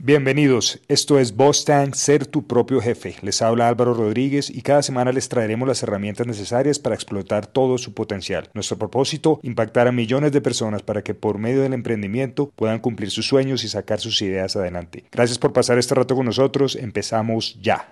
Bienvenidos, esto es Boss Tank, ser tu propio jefe. Les habla Álvaro Rodríguez y cada semana les traeremos las herramientas necesarias para explotar todo su potencial. Nuestro propósito, impactar a millones de personas para que por medio del emprendimiento puedan cumplir sus sueños y sacar sus ideas adelante. Gracias por pasar este rato con nosotros, empezamos ya.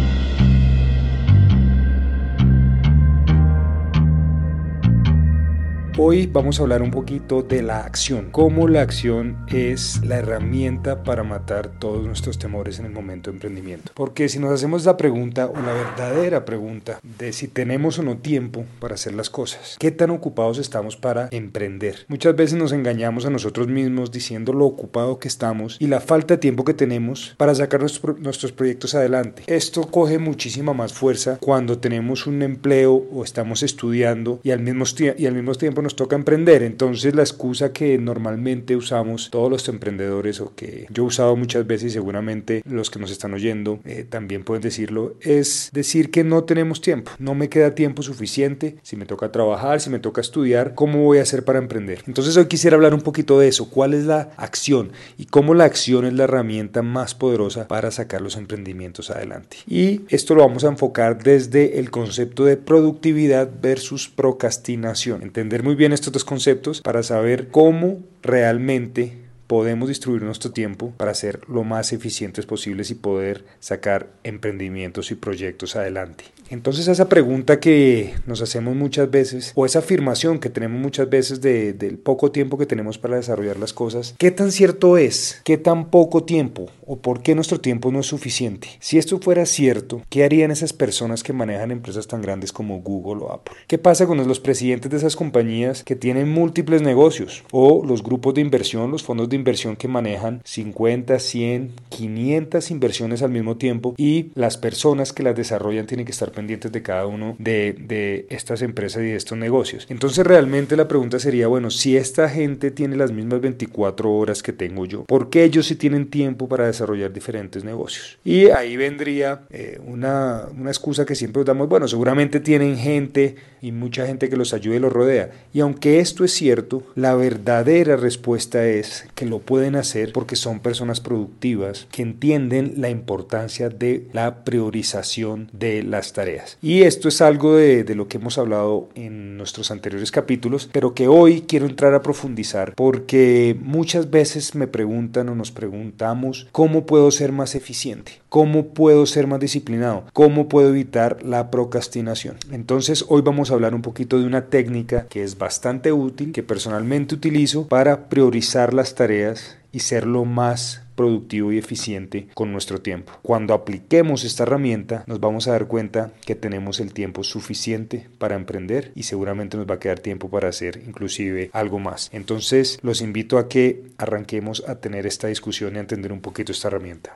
Hoy vamos a hablar un poquito de la acción, cómo la acción es la herramienta para matar todos nuestros temores en el momento de emprendimiento. Porque si nos hacemos la pregunta o la verdadera pregunta de si tenemos o no tiempo para hacer las cosas, ¿qué tan ocupados estamos para emprender? Muchas veces nos engañamos a nosotros mismos diciendo lo ocupado que estamos y la falta de tiempo que tenemos para sacar nuestros proyectos adelante. Esto coge muchísima más fuerza cuando tenemos un empleo o estamos estudiando y al mismo tiempo nos toca emprender. Entonces la excusa que normalmente usamos todos los emprendedores, o que yo he usado muchas veces y seguramente los que nos están oyendo también pueden decirlo, es decir que no tenemos tiempo, no me queda tiempo suficiente, si me toca trabajar, si me toca estudiar, ¿cómo voy a hacer para emprender? Entonces hoy quisiera hablar un poquito de eso, cuál es la acción y cómo la acción es la herramienta más poderosa para sacar los emprendimientos adelante. Y esto lo vamos a enfocar desde el concepto de productividad versus procrastinación, entender muy bien estos dos conceptos para saber cómo realmente podemos distribuir nuestro tiempo para ser lo más eficientes posibles y poder sacar emprendimientos y proyectos adelante. Entonces esa pregunta que nos hacemos muchas veces, o esa afirmación que tenemos muchas veces del poco tiempo que tenemos para desarrollar las cosas, ¿qué tan cierto es? ¿Qué tan poco tiempo? ¿O por qué nuestro tiempo no es suficiente? Si esto fuera cierto, ¿qué harían esas personas que manejan empresas tan grandes como Google o Apple? ¿Qué pasa con los presidentes de esas compañías que tienen múltiples negocios? O los grupos de inversión, los fondos de inversión que manejan 50, 100, 500 inversiones al mismo tiempo, y las personas que las desarrollan tienen que estar pendientes de cada uno de estas empresas y de estos negocios. Entonces realmente la pregunta sería, bueno, si esta gente tiene las mismas 24 horas que tengo yo, ¿por qué ellos sí tienen tiempo para desarrollar diferentes negocios? Y ahí vendría una excusa que siempre damos, bueno, seguramente tienen gente y mucha gente que los ayude y los rodea. Y aunque esto es cierto, la verdadera respuesta es que lo pueden hacer porque son personas productivas que entienden la importancia de la priorización de las tareas. Y esto es algo de lo que hemos hablado en nuestros anteriores capítulos, pero que hoy quiero entrar a profundizar porque muchas veces me preguntan o nos preguntamos ¿cómo puedo ser más eficiente? ¿Cómo puedo ser más disciplinado? ¿Cómo puedo evitar la procrastinación? Entonces hoy vamos a hablar un poquito de una técnica que es bastante útil, que personalmente utilizo para priorizar las tareas y ser lo más productivo y eficiente con nuestro tiempo. Cuando apliquemos esta herramienta nos vamos a dar cuenta que tenemos el tiempo suficiente para emprender y seguramente nos va a quedar tiempo para hacer inclusive algo más. Entonces los invito a que arranquemos a tener esta discusión y a entender un poquito esta herramienta.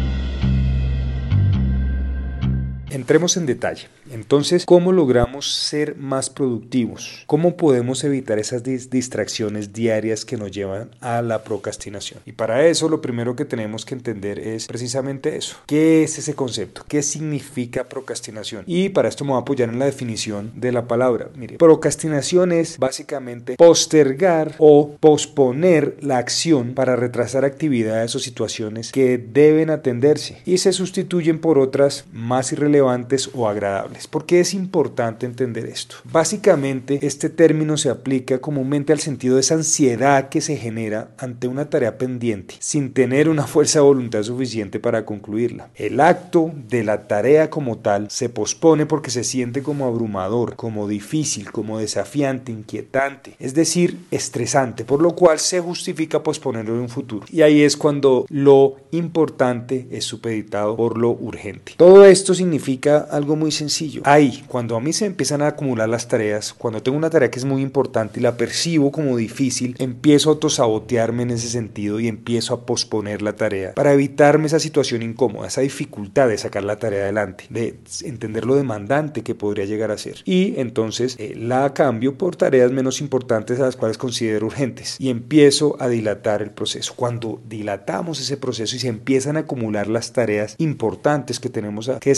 Entremos en detalle. Entonces, ¿cómo logramos ser más productivos? ¿Cómo podemos evitar esas distracciones diarias que nos llevan a la procrastinación? Y para eso, lo primero que tenemos que entender es precisamente eso. ¿Qué es ese concepto? ¿Qué significa procrastinación? Y para esto me voy a apoyar en la definición de la palabra. Mire, procrastinación es básicamente postergar o posponer la acción para retrasar actividades o situaciones que deben atenderse y se sustituyen por otras más irrelevantes o agradables. ¿Por qué es importante entender esto? Básicamente, este término se aplica comúnmente al sentido de esa ansiedad que se genera ante una tarea pendiente, sin tener una fuerza de voluntad suficiente para concluirla. El acto de la tarea como tal se pospone porque se siente como abrumador, como difícil, como desafiante, inquietante, es decir, estresante, por lo cual se justifica posponerlo en un futuro. Y ahí es cuando lo importante es supeditado por lo urgente. Todo esto significa algo muy sencillo. Ahí, cuando a mí se empiezan a acumular las tareas, cuando tengo una tarea que es muy importante y la percibo como difícil, empiezo a autosabotearme en ese sentido y empiezo a posponer la tarea para evitarme esa situación incómoda, esa dificultad de sacar la tarea adelante, de entender lo demandante que podría llegar a ser. Y entonces la cambio por tareas menos importantes a las cuales considero urgentes y empiezo a dilatar el proceso. Cuando dilatamos ese proceso y se empiezan a acumular las tareas importantes que tenemos que desarrollar,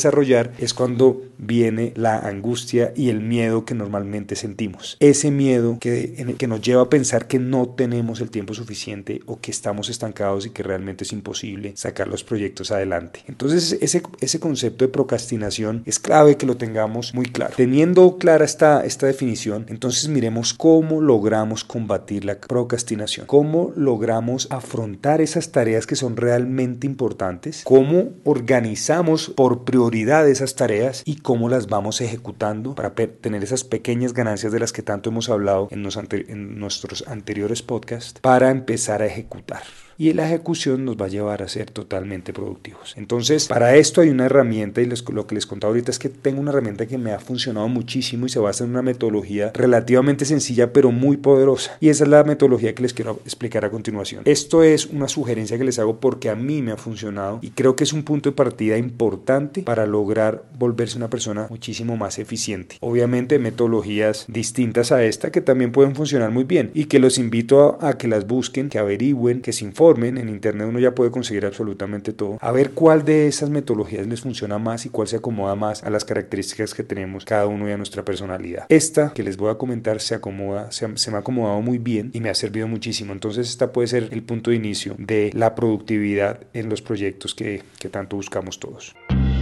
ejecutar es cuando viene la angustia y el miedo que normalmente sentimos. Ese miedo que nos lleva a pensar que no tenemos el tiempo suficiente o que estamos estancados y que realmente es imposible sacar los proyectos adelante. Entonces ese concepto de procrastinación es clave que lo tengamos muy claro. Teniendo clara esta definición, entonces miremos cómo logramos combatir la procrastinación, cómo logramos afrontar esas tareas que son realmente importantes, cómo organizamos por prioridad esas tareas y cómo las vamos ejecutando para tener esas pequeñas ganancias de las que tanto hemos hablado en nuestros anteriores podcasts para empezar a ejecutar. Y la ejecución nos va a llevar a ser totalmente productivos. Entonces, para esto hay una herramienta y lo que les contaba ahorita es que tengo una herramienta que me ha funcionado muchísimo y se basa en una metodología relativamente sencilla pero muy poderosa. Y esa es la metodología que les quiero explicar a continuación. Esto es una sugerencia que les hago porque a mí me ha funcionado y creo que es un punto de partida importante para lograr volverse una persona muchísimo más eficiente. Obviamente metodologías distintas a esta que también pueden funcionar muy bien y que los invito a que las busquen, que averigüen, que se informen. En internet uno ya puede conseguir absolutamente todo, a ver cuál de esas metodologías les funciona más y cuál se acomoda más a las características que tenemos cada uno y a nuestra personalidad. Esta que les voy a comentar se me ha acomodado muy bien y me ha servido muchísimo. Entonces esta puede ser el punto de inicio de la productividad en los proyectos que tanto buscamos todos.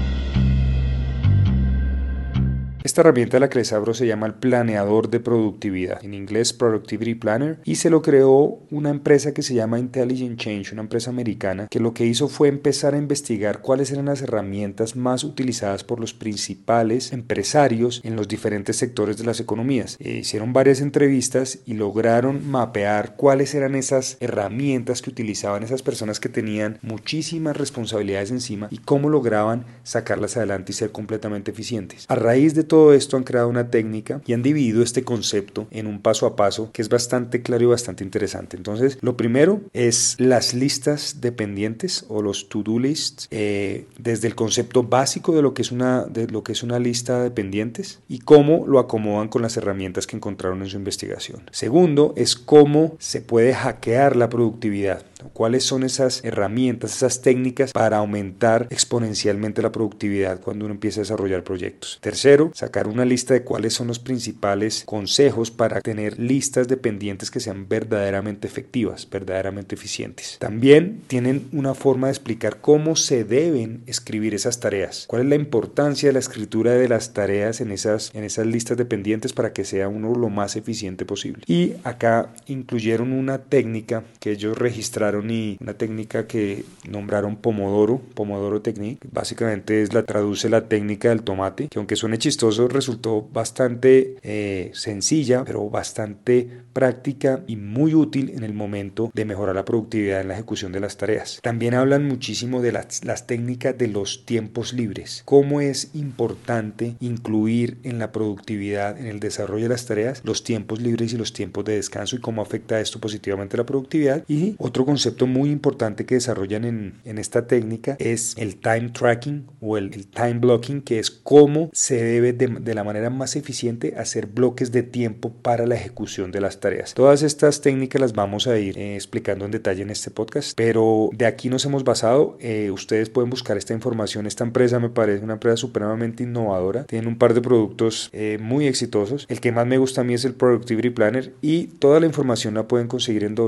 Esta herramienta de la que les hablo se llama el planeador de productividad, en inglés Productivity Planner, y se lo creó una empresa que se llama Intelligent Change, una empresa americana, que lo que hizo fue empezar a investigar cuáles eran las herramientas más utilizadas por los principales empresarios en los diferentes sectores de las economías. Hicieron varias entrevistas y lograron mapear cuáles eran esas herramientas que utilizaban esas personas que tenían muchísimas responsabilidades encima y cómo lograban sacarlas adelante y ser completamente eficientes. A raíz de todo esto han creado una técnica y han dividido este concepto en un paso a paso que es bastante claro y bastante interesante. Entonces, lo primero es las listas de pendientes o los to-do lists, desde el concepto básico de lo que es una lista de pendientes y cómo lo acomodan con las herramientas que encontraron en su investigación. Segundo, es cómo se puede hackear la productividad. ¿Cuáles son esas herramientas, esas técnicas para aumentar exponencialmente la productividad cuando uno empieza a desarrollar proyectos? Tercero, sacar una lista de cuáles son los principales consejos para tener listas de pendientes que sean verdaderamente efectivas, verdaderamente eficientes. También tienen una forma de explicar cómo se deben escribir esas tareas, cuál es la importancia de la escritura de las tareas en esas listas de pendientes para que sea uno lo más eficiente posible. Y acá incluyeron una técnica que ellos registraron y una técnica que nombraron Pomodoro Technique. Básicamente traduce la técnica del tomate, que aunque suene chistoso resultó bastante sencilla, pero bastante práctica y muy útil en el momento de mejorar la productividad en la ejecución de las tareas. También hablan muchísimo de las técnicas de los tiempos libres, cómo es importante incluir en la productividad, en el desarrollo de las tareas, los tiempos libres y los tiempos de descanso y cómo afecta esto positivamente a la productividad. Y otro concepto muy importante que desarrollan en esta técnica es el time tracking o el time blocking, que es cómo se debe de la manera más eficiente hacer bloques de tiempo para la ejecución de las tareas. Todas estas técnicas las vamos a ir explicando en detalle en este podcast, pero de aquí nos hemos basado. Ustedes pueden buscar esta información. Esta empresa me parece una empresa supremamente innovadora. Tienen un par de productos muy exitosos. El que más me gusta a mí es el Productivity Planner y toda la información la pueden conseguir en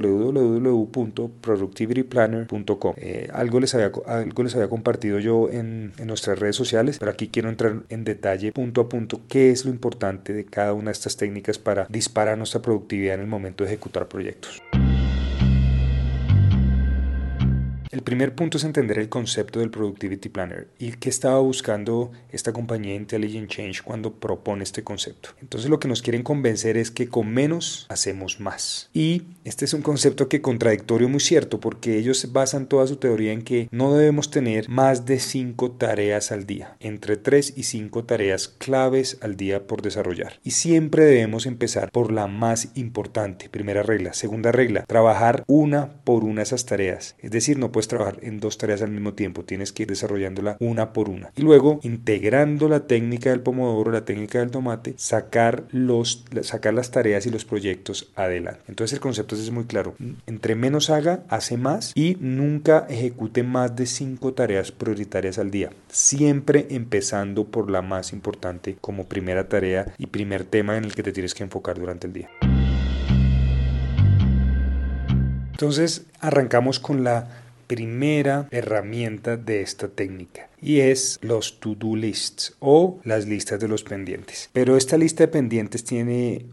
www.productivityplanner.com. Algo les había compartido yo en nuestras redes sociales, pero aquí quiero entrar en detalle punto a punto qué es lo importante de cada una de estas técnicas para disparar nuestra productividad en el momento de ejecutar proyectos. El primer punto es entender el concepto del Productivity Planner y qué estaba buscando esta compañía Intelligent Change cuando propone este concepto. Entonces lo que nos quieren convencer es que con menos hacemos más. Y este es un concepto que contradictorio muy cierto, porque ellos basan toda su teoría en que no debemos tener más de 5 tareas al día, entre 3 y 5 tareas claves al día por desarrollar. Y siempre debemos empezar por la más importante, primera regla. Segunda regla, trabajar una por una esas tareas. Es decir, no puedes puedes trabajar en 2 tareas al mismo tiempo, tienes que ir desarrollándola una por una. Y luego, integrando la técnica del pomodoro, la técnica del tomate, sacar las tareas y los proyectos adelante. Entonces el concepto es muy claro. Entre menos haga, hace más, y nunca ejecute más de 5 tareas prioritarias al día. Siempre empezando por la más importante como primera tarea y primer tema en el que te tienes que enfocar durante el día. Entonces arrancamos con la primera herramienta de esta técnica y es los to-do lists o las listas de los pendientes. Pero esta lista de pendientes tiene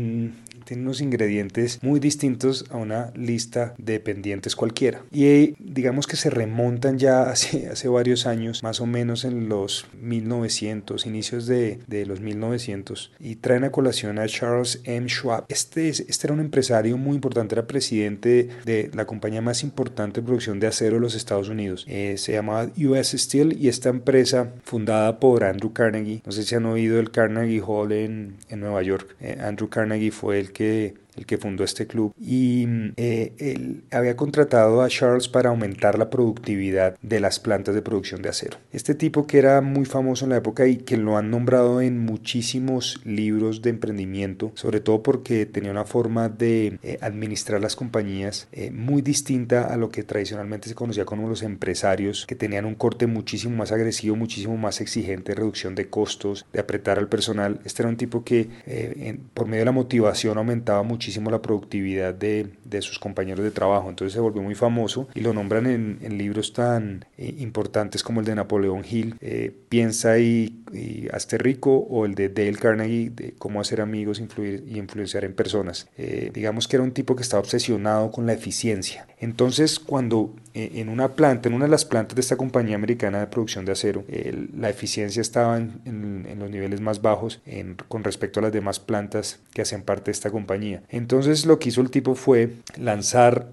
unos ingredientes muy distintos a una lista de pendientes cualquiera. Y digamos que se remontan ya hace varios años, más o menos en los 1900, inicios de los 1900, y traen a colación a Charles M. Schwab. Este era un empresario muy importante, era presidente de la compañía más importante de producción de acero de los Estados Unidos. Se llamaba US Steel, y esta empresa, fundada por Andrew Carnegie, no sé si han oído el Carnegie Hall en Nueva York. Andrew Carnegie fue el que fundó este club, y él había contratado a Charles para aumentar la productividad de las plantas de producción de acero. Este tipo, que era muy famoso en la época y que lo han nombrado en muchísimos libros de emprendimiento, sobre todo porque tenía una forma de administrar las compañías muy distinta a lo que tradicionalmente se conocía como los empresarios, que tenían un corte muchísimo más agresivo, muchísimo más exigente, de reducción de costos, de apretar al personal. Este era un tipo que por medio de la motivación aumentaba muchísimo la productividad de sus compañeros de trabajo. Entonces se volvió muy famoso y lo nombran en libros tan importantes como el de Napoleón Hill, Piensa y hazte rico, o el de Dale Carnegie, de Cómo hacer amigos, influir y influenciar en personas. Digamos que era un tipo que estaba obsesionado con la eficiencia. Entonces, cuando en una de las plantas de esta compañía americana de producción de acero, la eficiencia estaba en los niveles más bajos con respecto a las demás plantas que hacían parte de esta compañía. Entonces lo que hizo el tipo fue lanzar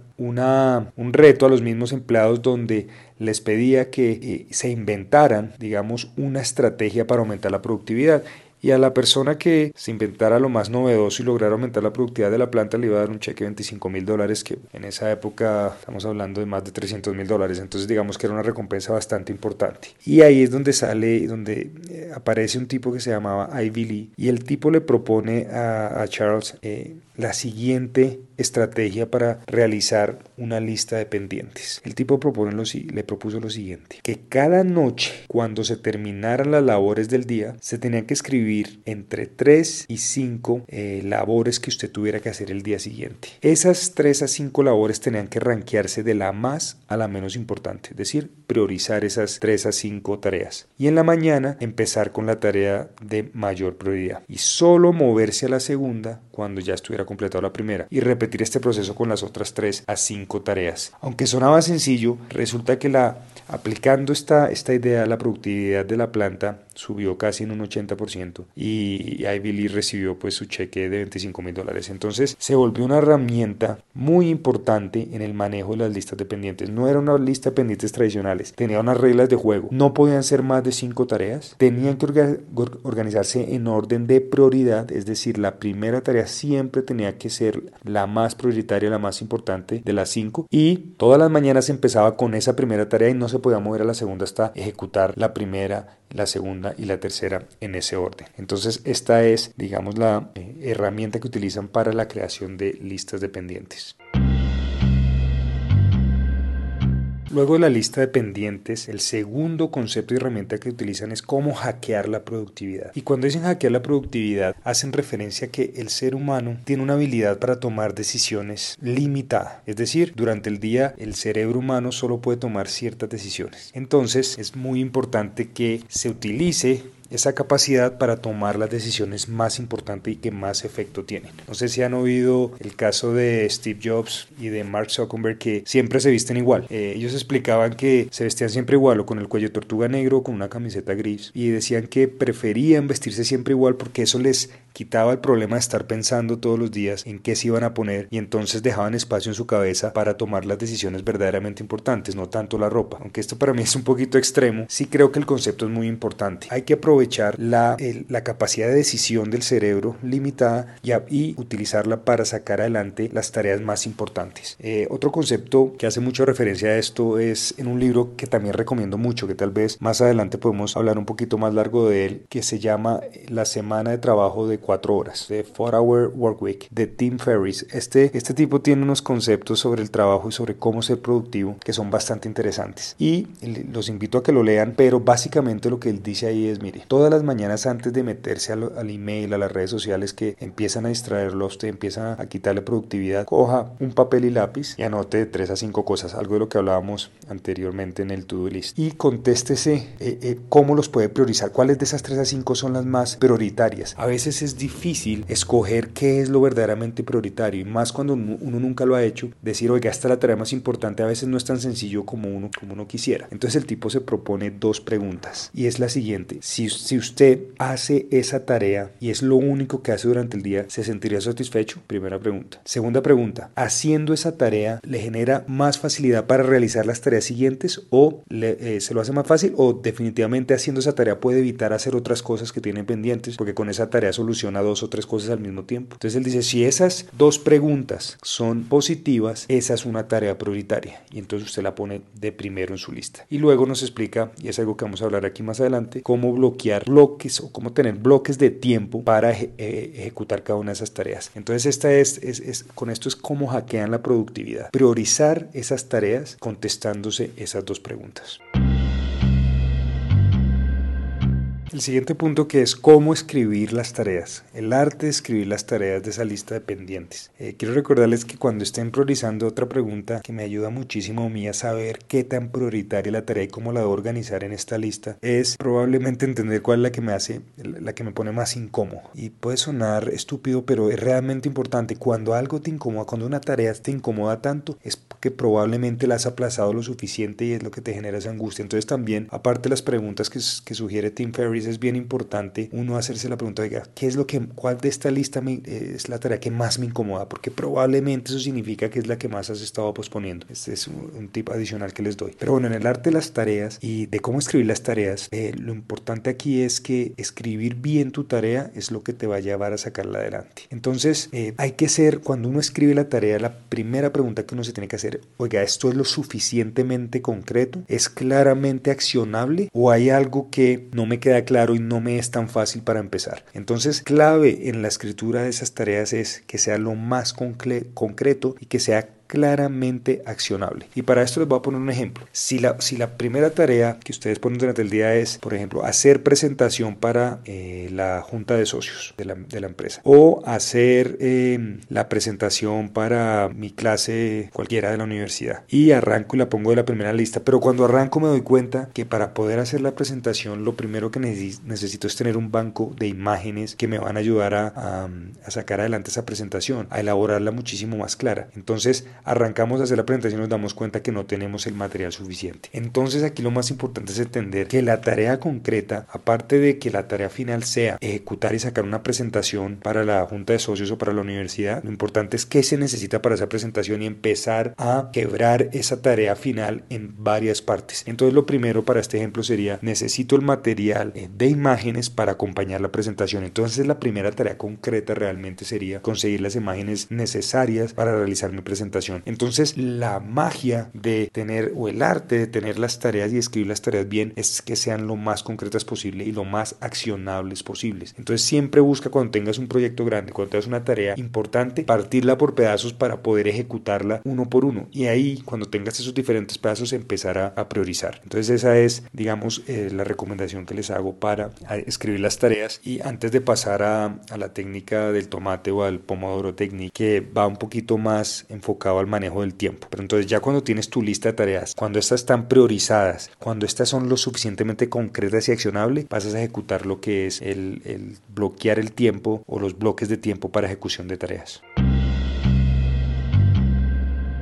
un reto a los mismos empleados, donde les pedía que se inventaran, digamos, una estrategia para aumentar la productividad. Y a la persona que se inventara lo más novedoso y lograra aumentar la productividad de la planta, le iba a dar un cheque de $25,000, que en esa época estamos hablando de más de $300,000. Entonces digamos que era una recompensa bastante importante. Y ahí es donde aparece un tipo que se llamaba Ivy Lee, y el tipo le propone a Charles la siguiente estrategia para realizar una lista de pendientes. El tipo le propuso lo siguiente: que cada noche, cuando se terminaran las labores del día, se tenían que escribir entre 3 y 5 labores que usted tuviera que hacer el día siguiente. Esas 3 a 5 labores tenían que rankearse de la más a la menos importante, es decir, priorizar esas 3 a 5 tareas. Y en la mañana empezar con la tarea de mayor prioridad y solo moverse a la segunda cuando ya estuviera completado la primera, y repetir este proceso con las otras 3 a 5 tareas. Aunque sonaba sencillo, resulta que aplicando esta idea, la productividad de la planta subió casi en un 80%, y Ivy Lee recibió pues su cheque de $25,000. Entonces se volvió una herramienta muy importante en el manejo de las listas de pendientes. No era una lista de pendientes tradicionales, tenía unas reglas de juego. No podían ser más de 5 tareas, tenían que organizarse en orden de prioridad, es decir, la primera tarea siempre tenía que ser la más prioritaria, la más importante de las 5, y todas las mañanas se empezaba con esa primera tarea y no se podía mover a la segunda hasta ejecutar la primera, la segunda y la tercera en ese orden. Entonces esta es, digamos, la herramienta que utilizan para la creación de listas de pendientes. Luego de la lista de pendientes, el segundo concepto y herramienta que utilizan es cómo hackear la productividad. Y cuando dicen hackear la productividad, hacen referencia a que el ser humano tiene una habilidad para tomar decisiones limitada. Es decir, durante el día el cerebro humano solo puede tomar ciertas decisiones. Entonces es muy importante que se utilice esa capacidad para tomar las decisiones más importantes y que más efecto tienen. No sé si han oído el caso de Steve Jobs y de Mark Zuckerberg, que siempre se visten igual. Ellos explicaban que se vestían siempre igual, o con el cuello tortuga negro o con una camiseta gris, y decían que preferían vestirse siempre igual porque eso les quitaba el problema de estar pensando todos los días en qué se iban a poner y entonces dejaban espacio en su cabeza para tomar las decisiones verdaderamente importantes, no tanto la ropa. Aunque esto para mí es un poquito extremo, sí creo que el concepto es muy importante. Hay que aprovechar la capacidad de decisión del cerebro limitada y utilizarla para sacar adelante las tareas más importantes. Otro concepto que hace mucha referencia a esto es en un libro que también recomiendo mucho, que tal vez más adelante podemos hablar un poquito más largo de él, que se llama La semana de trabajo de 4 horas, The 4-Hour Workweek, de Tim Ferriss. Este tipo tiene unos conceptos sobre el trabajo y sobre cómo ser productivo que son bastante interesantes y los invito a que lo lean, pero básicamente lo que él dice ahí es, mire, todas las mañanas antes de meterse al email, a las redes sociales que empiezan a distraerlo a usted, empiezan a quitarle productividad, coja un papel y lápiz y anote de 3 a 5 cosas, algo de lo que hablábamos anteriormente en el to-do list, y contéstese cómo los puede priorizar, cuáles de esas 3 a 5 son las más prioritarias. A veces es difícil escoger qué es lo verdaderamente prioritario y más cuando uno nunca lo ha hecho, decir, oiga, esta es la tarea más importante, a veces no es tan sencillo como uno quisiera. Entonces el tipo se propone 2 preguntas y es la siguiente: si usted hace esa tarea y es lo único que hace durante el día, ¿se sentiría satisfecho? Primera pregunta. Segunda pregunta: haciendo esa tarea, ¿le genera más facilidad para realizar las tareas siguientes o se lo hace más fácil, o definitivamente haciendo esa tarea puede evitar hacer otras cosas que tiene pendientes porque con esa tarea soluciona 2 o 3 cosas al mismo tiempo? Entonces él dice, si esas 2 preguntas son positivas, esa es una tarea prioritaria y entonces usted la pone de primero en su lista. Y luego nos explica, y es algo que vamos a hablar aquí más adelante, cómo bloquear bloques o cómo tener bloques de tiempo para ejecutar cada una de esas tareas. Entonces con esto es cómo hackean la productividad. Priorizar esas tareas contestándose esas 2 preguntas. El siguiente punto, que es cómo escribir las tareas, el arte de escribir las tareas de esa lista de pendientes. Quiero recordarles que cuando estén priorizando, otra pregunta que me ayuda muchísimo a mí a saber qué tan prioritaria es la tarea y cómo la debo organizar en esta lista, es probablemente entender cuál es la que me pone más incómodo. Y puede sonar estúpido, pero es realmente importante. Cuando algo te incomoda, cuando una tarea te incomoda tanto, es porque probablemente la has aplazado lo suficiente y es lo que te genera esa angustia. Entonces también, aparte de las preguntas que sugiere Tim Ferriss, es bien importante uno hacerse la pregunta, oiga, ¿cuál de esta lista es la tarea que más me incomoda? Porque probablemente eso significa que es la que más has estado posponiendo. Este es un tip adicional que les doy. Pero bueno, en el arte de las tareas y de cómo escribir las tareas, lo importante aquí es que escribir bien tu tarea es lo que te va a llevar a sacarla adelante. Entonces, cuando uno escribe la tarea, la primera pregunta que uno se tiene que hacer, oiga, ¿esto es lo suficientemente concreto? ¿Es claramente accionable? ¿O hay algo que no me queda claro y no me es tan fácil para empezar? Entonces, clave en la escritura de esas tareas es que sea lo más concreto y que sea claramente accionable. Y para esto les voy a poner un ejemplo. Si la primera tarea que ustedes ponen durante el día es, por ejemplo, hacer presentación para la junta de socios de la empresa, o hacer la presentación para mi clase cualquiera de la universidad, y arranco y la pongo de la primera lista, pero cuando arranco me doy cuenta que para poder hacer la presentación lo primero que necesito es tener un banco de imágenes que me van a ayudar a sacar adelante esa presentación, a elaborarla muchísimo más clara. Entonces arrancamos a hacer la presentación y nos damos cuenta que no tenemos el material suficiente. Entonces aquí lo más importante es entender que la tarea concreta, aparte de que la tarea final sea ejecutar y sacar una presentación para la junta de socios o para la universidad, lo importante es qué se necesita para esa presentación y empezar a quebrar esa tarea final en varias partes. Entonces lo primero para este ejemplo sería, necesito el material de imágenes para acompañar la presentación. Entonces la primera tarea concreta realmente sería conseguir las imágenes necesarias para realizar mi presentación. Entonces la magia de tener, o el arte de tener las tareas y escribir las tareas bien, es que sean lo más concretas posible y lo más accionables posibles. Entonces siempre busca, cuando tengas un proyecto grande, cuando tengas una tarea importante, partirla por pedazos para poder ejecutarla uno por uno, y ahí cuando tengas esos diferentes pedazos empezar a priorizar. Entonces esa es, digamos, la recomendación que les hago para escribir las tareas. Y antes de pasar a la técnica del tomate o al Pomodoro Technique, que va un poquito más enfocado al manejo del tiempo. Pero entonces ya cuando tienes tu lista de tareas, cuando estas están priorizadas, cuando estas son lo suficientemente concretas y accionables, pasas a ejecutar lo que es el bloquear el tiempo o los bloques de tiempo para ejecución de tareas.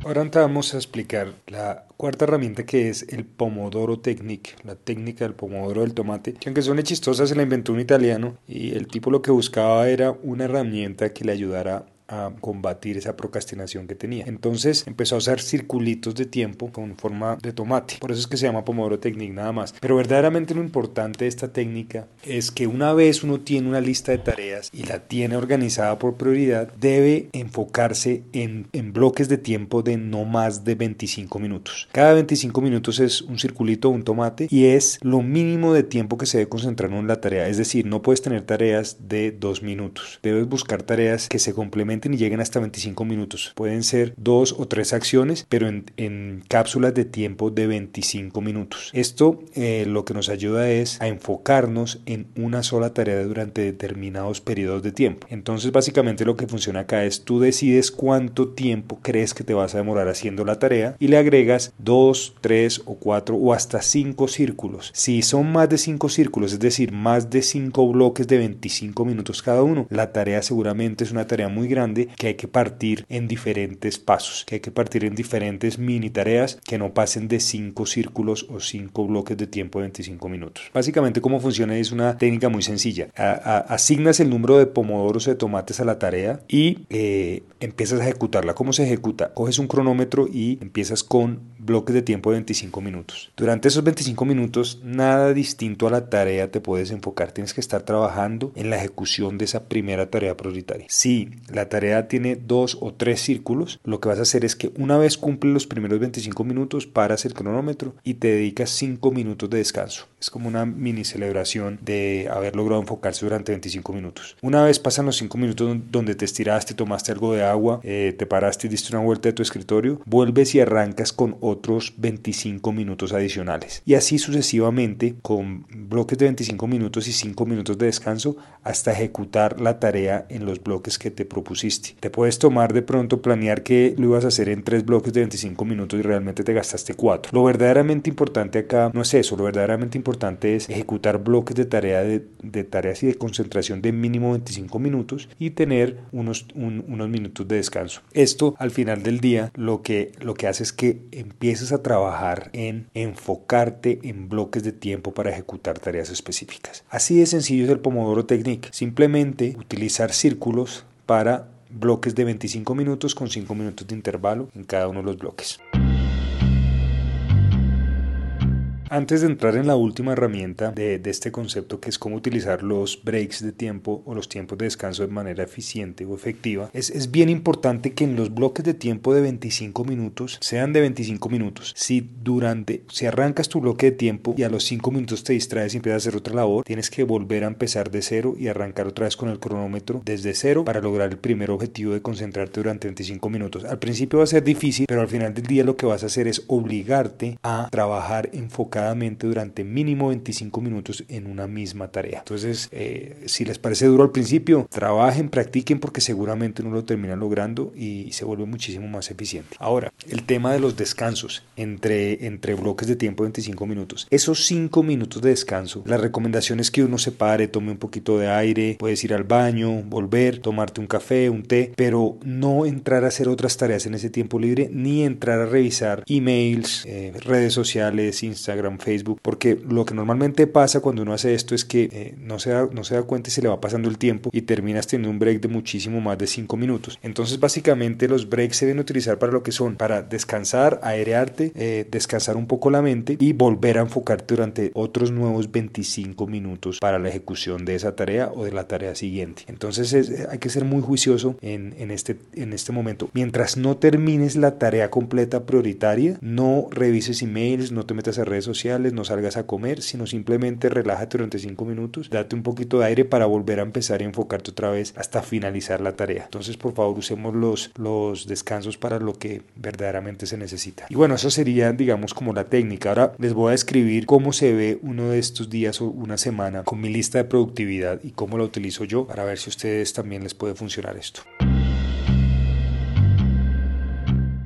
Ahora vamos a explicar la cuarta herramienta, que es el Pomodoro Technique, la técnica del pomodoro del tomate, que aunque suene chistosa se la inventó un italiano y el tipo lo que buscaba era una herramienta que le ayudara a combatir esa procrastinación que tenía. Entonces empezó a usar circulitos de tiempo con forma de tomate. Por eso es que se llama Pomodoro Technique nada más. Pero verdaderamente lo importante de esta técnica es que una vez uno tiene una lista de tareas y la tiene organizada por prioridad, debe enfocarse en bloques de tiempo de no más de 25 minutos. Cada 25 minutos es un circulito, un tomate, y es lo mínimo de tiempo que se debe concentrar en la tarea. Es decir, no puedes tener tareas de 2 minutos. Debes buscar tareas que se complementen y lleguen hasta 25 minutos. Pueden ser 2 o 3 acciones, pero en cápsulas de tiempo de 25 minutos. Esto lo que nos ayuda es a enfocarnos en una sola tarea durante determinados periodos de tiempo. Entonces, básicamente lo que funciona acá es tú decides cuánto tiempo crees que te vas a demorar haciendo la tarea y le agregas 2, 3 o 4 o hasta 5 círculos. Si son más de 5 círculos, es decir, más de 5 bloques de 25 minutos cada uno, la tarea seguramente es una tarea muy grande que hay que partir en diferentes pasos, que hay que partir en diferentes mini tareas que no pasen de 5 círculos o 5 bloques de tiempo de 25 minutos. Básicamente cómo funciona es una técnica muy sencilla. Asignas el número de pomodoros de tomates a la tarea y empiezas a ejecutarla. ¿Cómo se ejecuta? Coges un cronómetro y empiezas con bloques de tiempo de 25 minutos. Durante esos 25 minutos, nada distinto a la tarea te puedes enfocar. Tienes que estar trabajando en la ejecución de esa primera tarea prioritaria. Si la tarea tiene 2 o 3 círculos, lo que vas a hacer es que una vez cumples los primeros 25 minutos, paras el cronómetro y te dedicas 5 minutos de descanso. Es como una mini celebración de haber logrado enfocarse durante 25 minutos. Una vez pasan los 5 minutos donde te estiraste, tomaste algo de agua, te paraste y diste una vuelta de tu escritorio, vuelves y arrancas con otros 25 minutos adicionales. Y así sucesivamente con bloques de 25 minutos y 5 minutos de descanso hasta ejecutar la tarea en los bloques que te propusiste. Te puedes tomar de pronto, planear que lo ibas a hacer en 3 bloques de 25 minutos y realmente te gastaste 4. Lo verdaderamente importante acá no es eso, lo verdaderamente importante es ejecutar bloques de tareas y de concentración de mínimo 25 minutos y tener unos minutos de descanso. Esto al final del día lo que hace es que empieces a trabajar en enfocarte en bloques de tiempo para ejecutar tareas específicas. Así de sencillo es el Pomodoro Technique. Simplemente utilizar círculos para bloques de 25 minutos con 5 minutos de intervalo en cada uno de los bloques. Antes de entrar en la última herramienta de este concepto, que es cómo utilizar los breaks de tiempo o los tiempos de descanso de manera eficiente o efectiva, es bien importante que en los bloques de tiempo de 25 minutos sean de 25 minutos. Si arrancas tu bloque de tiempo y a los 5 minutos te distraes y empiezas a hacer otra labor, tienes que volver a empezar de cero y arrancar otra vez con el cronómetro desde cero para lograr el primer objetivo de concentrarte durante 25 minutos. Al principio va a ser difícil, pero al final del día lo que vas a hacer es obligarte a trabajar enfocadamente durante mínimo 25 minutos en una misma tarea. Entonces, si les parece duro al principio, trabajen, practiquen, porque seguramente uno lo termina logrando y se vuelve muchísimo más eficiente. Ahora, el tema de los descansos entre bloques de tiempo de 25 minutos. Esos 5 minutos de descanso, la recomendación es que uno se pare, tome un poquito de aire, puedes ir al baño, volver, tomarte un café, un té, pero no entrar a hacer otras tareas en ese tiempo libre, ni entrar a revisar emails, redes sociales, Instagram, Facebook, porque lo que normalmente pasa cuando uno hace esto es que no se da cuenta y se le va pasando el tiempo y terminas teniendo un break de muchísimo más de 5 minutos. Entonces, básicamente los breaks se deben utilizar para lo que son, para descansar, aerearte, descansar un poco la mente y volver a enfocarte durante otros nuevos 25 minutos para la ejecución de esa tarea o de la tarea siguiente. Entonces hay que ser muy juicioso en este momento. Mientras no termines la tarea completa prioritaria, no revises emails, no te metas a redes sociales, no salgas a comer, sino simplemente relájate durante 5 minutos, date un poquito de aire para volver a empezar y enfocarte otra vez hasta finalizar la tarea. Entonces, por favor, usemos los descansos para lo que verdaderamente se necesita. Y bueno, eso sería, digamos, como la técnica. Ahora les voy a describir cómo se ve uno de estos días o una semana con mi lista de productividad y cómo la utilizo yo, para ver si a ustedes también les puede funcionar esto.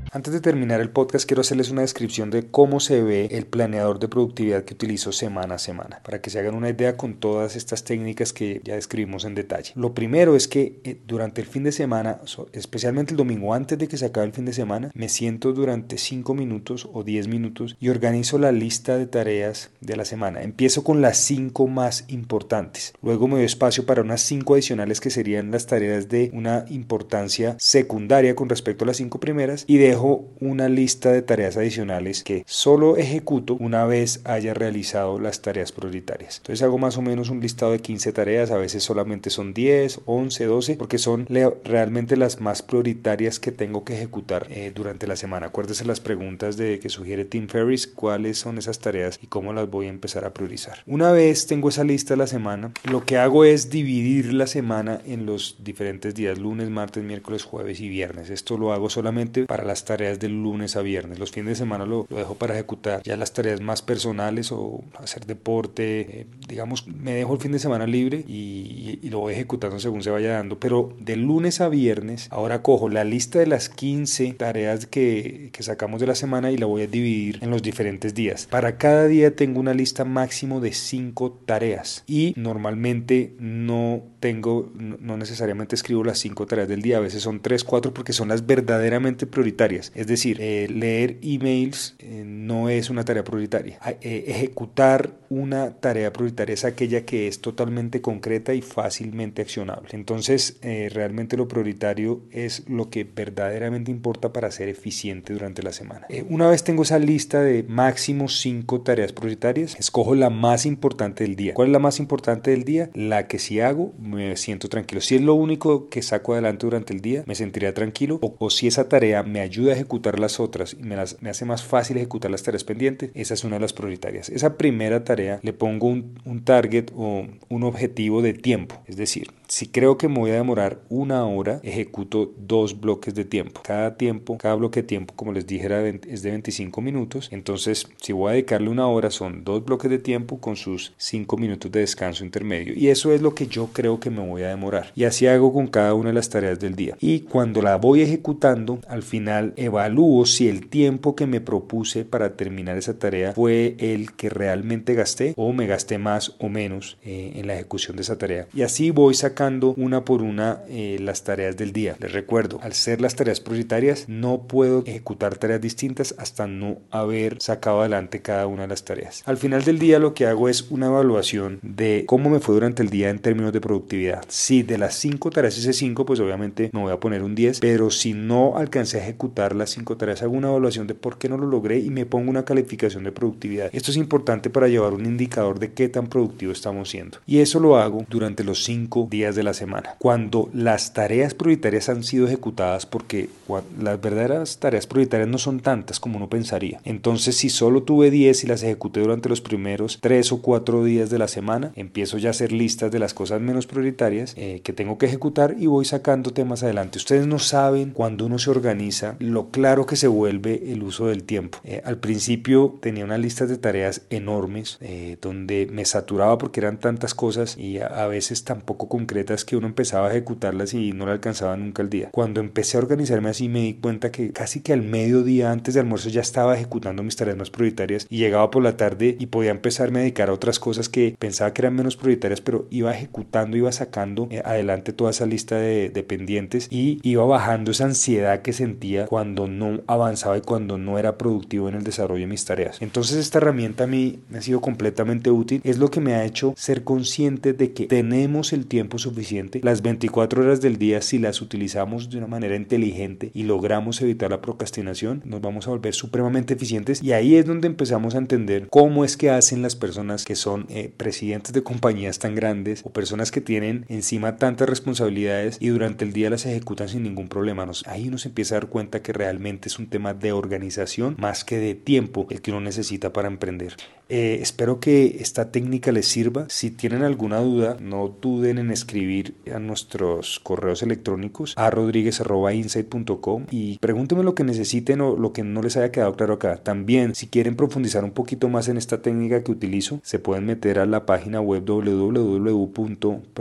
Antes de terminar el podcast, quiero hacerles una descripción de cómo se ve el planeador de productividad que utilizo semana a semana, para que se hagan una idea con todas estas técnicas que ya describimos en detalle. Lo primero es que durante el fin de semana, especialmente el domingo, antes de que se acabe el fin de semana, me siento durante 5 minutos o 10 minutos y organizo la lista de tareas de la semana. Empiezo con las 5 más importantes. Luego me doy espacio para unas 5 adicionales que serían las tareas de una importancia secundaria con respecto a las 5 primeras, y dejo una lista de tareas adicionales que solo ejecuto una vez haya realizado las tareas prioritarias. Entonces hago más o menos un listado de 15 tareas, a veces solamente son 10, 11, 12, porque son realmente las más prioritarias que tengo que ejecutar durante la semana. Acuérdese las preguntas que sugiere Tim Ferriss, cuáles son esas tareas y cómo las voy a empezar a priorizar. Una vez tengo esa lista de la semana, lo que hago es dividir la semana en los diferentes días: lunes, martes, miércoles, jueves y viernes. Esto lo hago solamente para las tareas del lunes a viernes. Los fines de semana lo dejo para ejecutar ya las tareas más personales o hacer deporte. Digamos, me dejo el fin de semana libre y lo voy ejecutando según se vaya dando. Pero de lunes a viernes, ahora cojo la lista de las 15 tareas que sacamos de la semana y la voy a dividir en los diferentes días. Para cada día tengo una lista máximo de 5 tareas y normalmente no necesariamente escribo las 5 tareas del día. A veces son 3, 4 porque son las verdaderamente prioritarias. Es decir, leer emails no es una tarea prioritaria. Ejecutar una tarea prioritaria es aquella que es totalmente concreta y fácilmente accionable. Entonces, realmente lo prioritario es lo que verdaderamente importa para ser eficiente durante la semana. Una vez tengo esa lista de máximo 5 tareas prioritarias, escojo la más importante del día. ¿Cuál es la más importante del día? La que si hago, me siento tranquilo. Si es lo único que saco adelante durante el día, me sentiría tranquilo. O si esa tarea me ayuda a ejecutar las otras y me hace más fácil ejecutar las tareas pendientes, esa es una de las prioritarias. Esa primera tarea le pongo un target o un objetivo de tiempo. Es decir, si creo que me voy a demorar 1 hora, ejecuto 2 bloques de tiempo. Cada bloque de tiempo, como les dije, es de 25 minutos. Entonces, si voy a dedicarle 1 hora, son 2 bloques de tiempo con sus 5 minutos de descanso intermedio. Y eso es lo que yo creo que me voy a demorar. Y así hago con cada una de las tareas del día. Y cuando la voy ejecutando, al final evalúo si el tiempo que me propuse para terminar esa tarea fue el que realmente gasté o me gasté más o menos en la ejecución de esa tarea. Y así voy sacando una por una las tareas del día. Les recuerdo, al ser las tareas prioritarias, no puedo ejecutar tareas distintas hasta no haber sacado adelante cada una de las tareas. Al final del día lo que hago es una evaluación de cómo me fue durante el día en términos de productividad. Si de las 5 tareas hice 5, pues obviamente me voy a poner un 10, pero si no alcancé a ejecutar las 5 tareas, hago una evaluación de por qué no lo logré y me pongo una calificación de productividad. Esto es importante para llevar un indicador de qué tan productivo estamos siendo. Y eso lo hago durante los 5 días de la semana. Cuando las tareas prioritarias han sido ejecutadas, porque las verdaderas tareas prioritarias no son tantas como uno pensaría. Entonces, si solo tuve 10 y las ejecuté durante los primeros 3 o 4 días de la semana, empiezo ya a hacer listas de las cosas menos prioritarias que tengo que ejecutar y voy sacando temas adelante. Ustedes no saben cuando uno se organiza lo claro que se vuelve el uso del tiempo. Al principio tenía unas listas de tareas enormes donde me saturaba porque eran tantas cosas y a veces tan poco concretas que uno empezaba a ejecutarlas y no le alcanzaba nunca el día. Cuando empecé a organizarme así me di cuenta que casi que al mediodía antes de almuerzo ya estaba ejecutando mis tareas más prioritarias y llegaba por la tarde y podía empezarme a dedicar a otras cosas que pensaba que eran menos prioritarias, pero iba ejecutando, iba sacando adelante toda esa lista de pendientes y iba bajando esa ansiedad que sentía cuando no avanzaba y cuando no era productivo en el desarrollo de mis tareas. Entonces esta herramienta a mí me ha sido completamente útil. Es lo que me ha hecho ser consciente de que tenemos el tiempo suficiente. Las 24 horas del día, si las utilizamos de una manera inteligente y logramos evitar la procrastinación, nos vamos a volver supremamente eficientes, y ahí es donde empezamos a entender cómo es que hacen las personas que son presidentes de compañías tan grandes o personas que tienen encima tantas responsabilidades y durante el día las ejecutan sin ningún problema. Ahí uno se empieza a dar cuenta que realmente es un tema de organización más que de tiempo el que uno necesita para emprender. Espero que esta técnica les sirva. Si tienen alguna duda, no duden en escribir a nuestros correos electrónicos a rodriguez@insight.com y pregúntenme lo que necesiten o lo que no les haya quedado claro acá. También, si quieren profundizar un poquito más en esta técnica que utilizo, se pueden meter a la página web www.progresar.com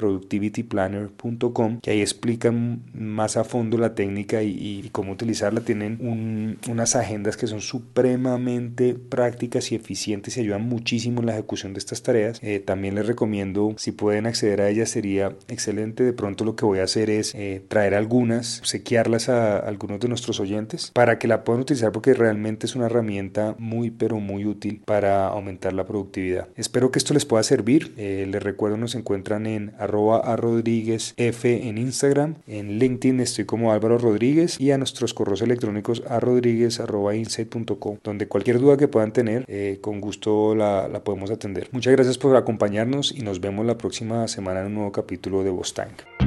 productivityplanner.com, que ahí explican más a fondo la técnica y cómo utilizarla. Tienen unas agendas que son supremamente prácticas y eficientes y ayudan muchísimo en la ejecución de estas tareas. También les recomiendo, si pueden acceder a ellas sería excelente. De pronto lo que voy a hacer es traer algunas, obsequiarlas a algunos de nuestros oyentes para que la puedan utilizar, porque realmente es una herramienta muy pero muy útil para aumentar la productividad. Espero que esto les pueda servir. Les recuerdo, nos encuentran en @rodríguezf en Instagram, en LinkedIn estoy como Álvaro Rodríguez, y a nuestros correos electrónicos rodríguez@insight.com, donde cualquier duda que puedan tener, con gusto la podemos atender. Muchas gracias por acompañarnos y nos vemos la próxima semana en un nuevo capítulo de Boss Tank.